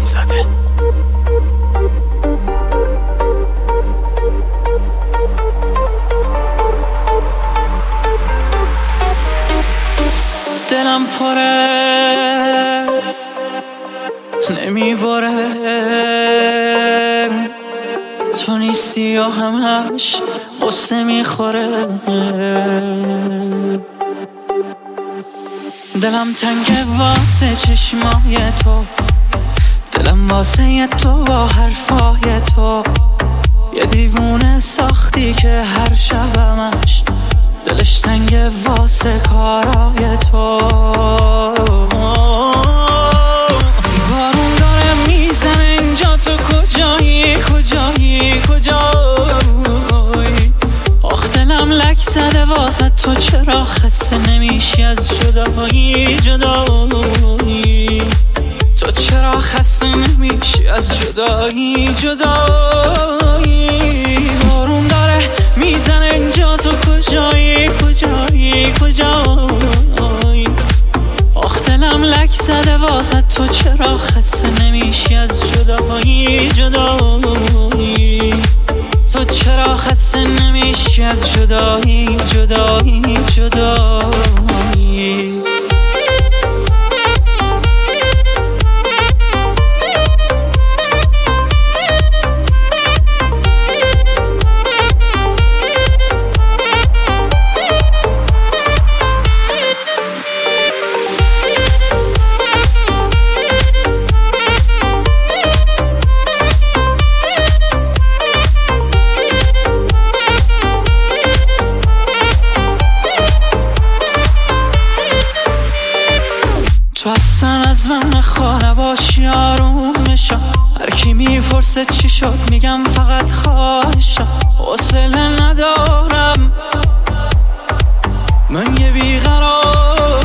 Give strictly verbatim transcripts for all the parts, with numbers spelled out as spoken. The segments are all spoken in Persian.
زده. دلم پره نمیباره، تو نیستی و همش قصه میخوره. دلم تنگه واسه چشمای تو، دلم واسه تو با حرفای تو. یه دیوونه ساختی که هر شبمش دلش تنگه واسه کارای تو. بارون داره میزنه اینجا، تو کجایی کجایی کجایی؟ آخ دلم لک زده واسه تو، چرا خسته نمیشی از جدایی جدایی؟ تو چرا خسته نمیشی از جدایی جدایی؟ بارون داره میزنه اینجا، تو کجایی کجایی کجایی؟ آخ دلم لک زده واسه تو، چرا خسته نمیشی از جدایی جدایی؟ تو چرا خسته نمیشی از جدایی جدایی جدایی؟ تو اصلا از من نخوا نباشی، آروم میشم. هر کی میپرسه چی شد میگم فقط خواهشم. حوصله ندارم من یه بیقرارم.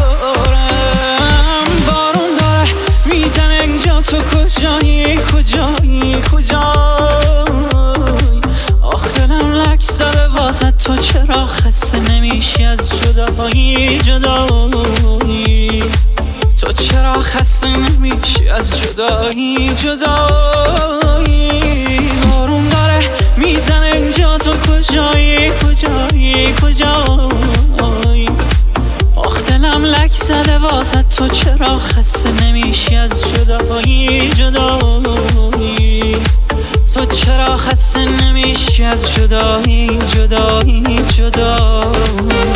بارون داره میزنه اینجا، تو کجایی کجایی کجایی؟ آخ دلم لک زده واسه تو، چرا خسته نمیشی از جدایی جدایی؟ تو چرا خسته نمیشی از جدایی جدایی؟ بارون داره میزنه اینجا، تو کجایی کجایی کجایی؟ آخ دلم لک زده واسه تو، چرا خسته نمیشی از جدایی جدایی؟ تو چرا خسته نمیشی از جدایی جدایی جدایی؟